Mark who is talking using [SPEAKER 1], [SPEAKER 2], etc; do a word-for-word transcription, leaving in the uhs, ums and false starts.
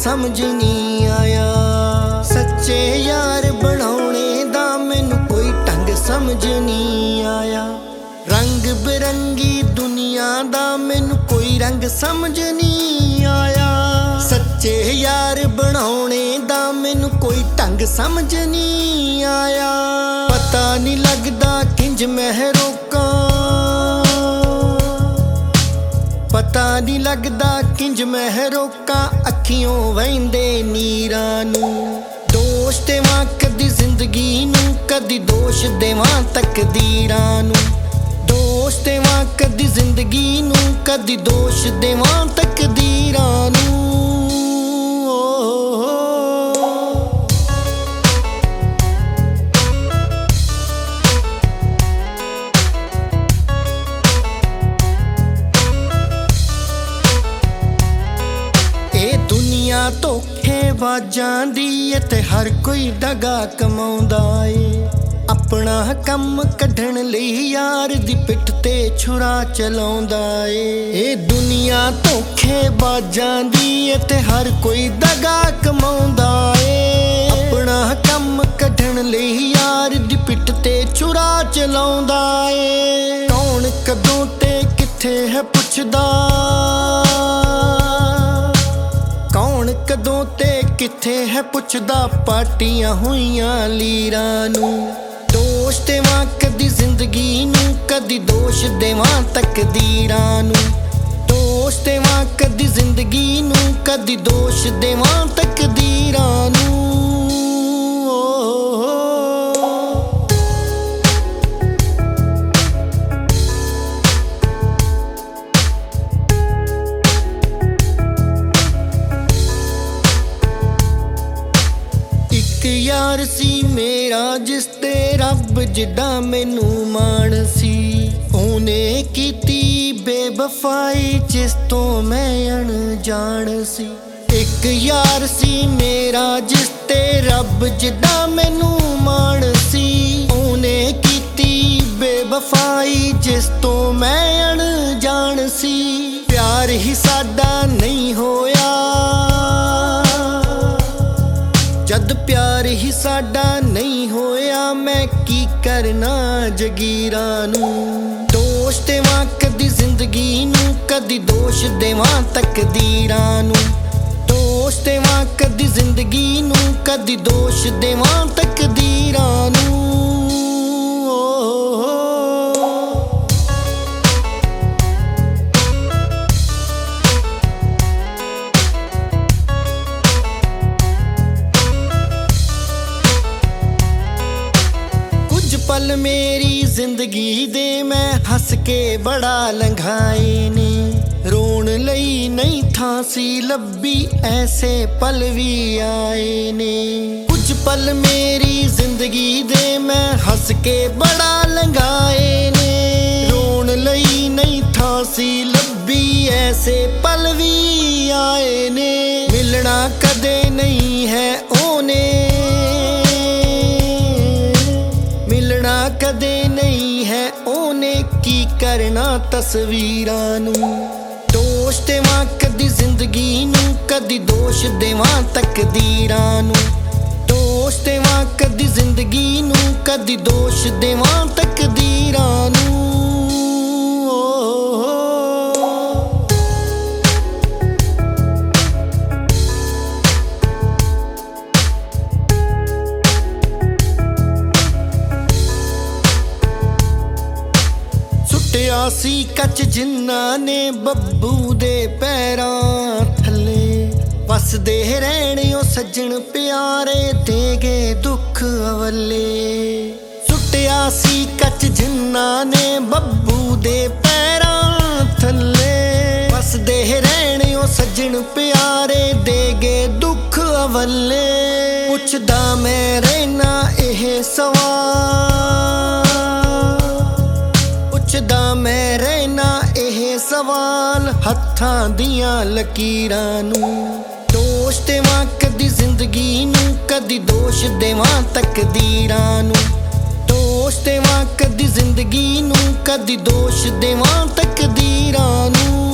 [SPEAKER 1] समझ नहीं आया। सच्चे यार बनाने दा मैनू कोई ढंग समझ नहीं आया। रंग बिरंगी दुनिया दा मैनू कोई रंग समझ नहीं आया। सच्चे यार बनाने दा मैनू कोई ढंग समझ नहीं आया। पता नहीं लगदा किंज मैं रोकां, पता नहीं लगदा किंज मैं रोकां अखियों वहिंदे नीरां नूं। दोष देवां कदी जिंदगी नूं, कदी दोष देवां तकदीरां नूं। दोष देवां कदी जिंदगी नूं, कदी दोष देवां तकदीरां नूं। धोखेबाजां दी ते हर कोई दगा कमाउंदा ए। अपना कम कढण लई यार दी पिठ ते छुरा चलाउंदा ए। ए दुनिया धोखेबाजां दी ते हर कोई दगा कमाउंदा ए। अपना कम कढण लई यार दी पिठ ते छुरा चलाउंदा ए। कौन कदों ते किथे है पुछदा, कौन कदों ते किथे है पुछदा पाटियां होइयां लीरां नूं। दोष देवां कदी जिंदगी नूं, कदी दोष देवां तकदीरां नूं। दोष देवां कदी जिंदगी नूं, कदी दोष देवां तकदीरां नूं। यार सी मेरा जिस ते रब जिड्डा मैनू मान सी। ओने कीती बेवफाई जिस तो मैं अनजान सी। एक यार सी मेरा जिस ते रब जिड्डा मैनू मान सी। ओने कीती बेवफाई जिस तो मैं अनजान सी। प्यार ही साडा नहीं होया, जद प्यार ही साडा नहीं होया मैं की करना जगीरां नूं। दोष देवां कदी जिंदगी नूं, कदी दोष देवां तकदीरां नूं। दोष देवां कदी जिंदगी नूं, कदी दोष देवां तकदीरां नूं। पल मेरी जिंदगी दे मैं हस के बड़ा लंघाए ने। रोन लई नहीं थां सी लब्बी ऐसे पल भी आए ने। कुछ पल मेरी जिंदगी दे मैं हस के बड़ा लंघाए ने। रोन लई नहीं थां सी लब्बी ऐसे पल भी आए ने। मिलना कदे नहीं है ओने, मिलना कदे नहीं है ओने की करना तस्वीरां नूं। दोष देवां कदी जिंदगी नूं, कदी दोष देवां तकदीरां नूं। दोष देवां कदी जिंदगी नूं, कदी दोष देवां तकदीरां नूं। सी कच जिन्ना ने बब्बू दे पैरां थल्ले। वसदे रहणे ओ सज्जन प्यारे देगे दुख अवले। सुटिया सी कच जिन्ना ने बब्बू दे पैरां थल्ले। वसदे रहणे ओ सज्जन प्यारे देगे दुख अवले। पुछदा मैं रहना एह सवाल, पुछदा मैं रहना एह सवाल हत्थां दियां लकीरां नूं। दोष देवां कदी जिंदगी नूं, कदी दोष देवां तकदीरां नूं। दोष देवां कदी जिंदगी नूं, कदी दोष देवां तकदीरां नूं।